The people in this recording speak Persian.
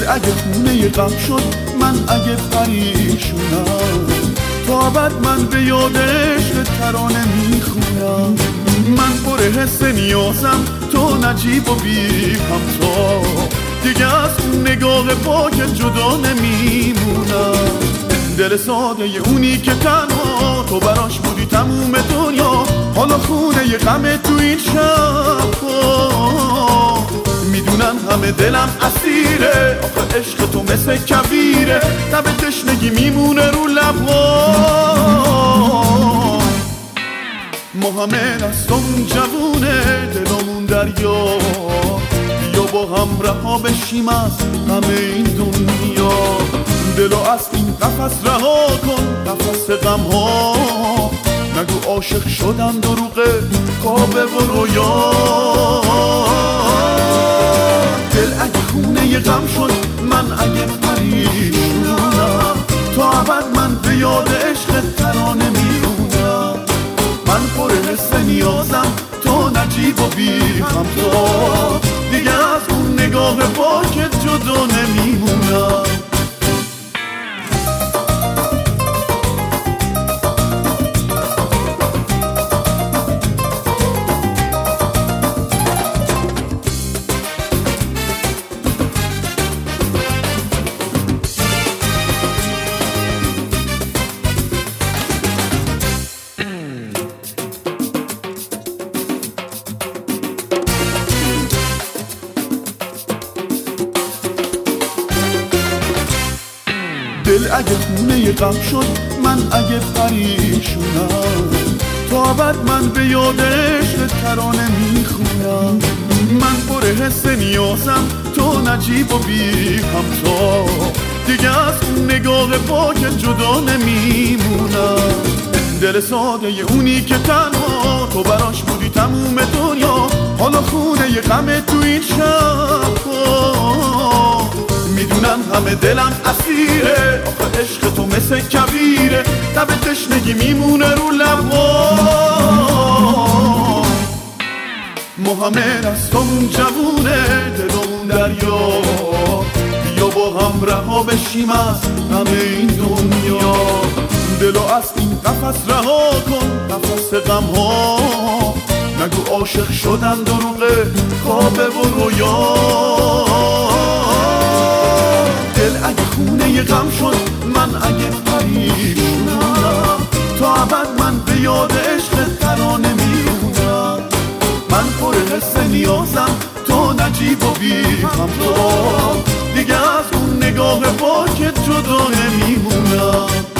اگه خونه غم شد، من اگه پریشونم، تا ابد من به یاد عشق ترانه میخونم. من پر حس نیازم، تو نجیب و بی همتا، دیگه از اون نگاه پاک جدا نمیمونم. دل ساده اونی که تنها تو براش بودی تموم دنیا، حالا خونه غم تو این شب. میدونم همه دلم اسیره، آخه عشق تو مثل کویره، تب تشنگی میمونه رو لبها. ما همه دستمون جوونه، دلمون دریا، بیا با هم رها بشیم از همه این دنیا. دلو از این قفس رها کن، قفس غم ها، نگو عاشق شدم دروغه، خوابه و رویا. دل اگه خونه غم شد، من اگه پریشونم، تا ابد من به یاد عشق ترانه میمونم. من پر حس نیازم، تو نجیب و بی همتا، دیگه از اون نگاه پاکت جدا نمیمونم. دل اگه خونه غم شد، من اگه پریشونم، تا ابد من به یاد عشق ترانه میخونم. من پر حس نیازم، تو نجیب و بی همتا، دیگه از اون نگاه پاک جدا نمیمونم. دل ساده اونی که تنها تو براش بودی تموم دنیا، حالا خونه غم تو این شب. میدونم همه دلم اسیره، آخه عشق تو مثل کویره، تب تشنگی میمونه رو لبها. ما همه دستمون جوونه، دلمون دریا، بیا با هم رها بشیم از همه این دنیا. دلو از این قفس رها کن، قفس غم ها، نگو عاشق شدم دروغه، خوابه و رویا. دل اگه خونه غم شد، من اگه پریشونم، تا ابد من به یاد عشق ترانه میمونم. من پر حس نیازم، تو نجیب و بی همتا، دیگه از اون نگاه پاکت جدا نمیمونم.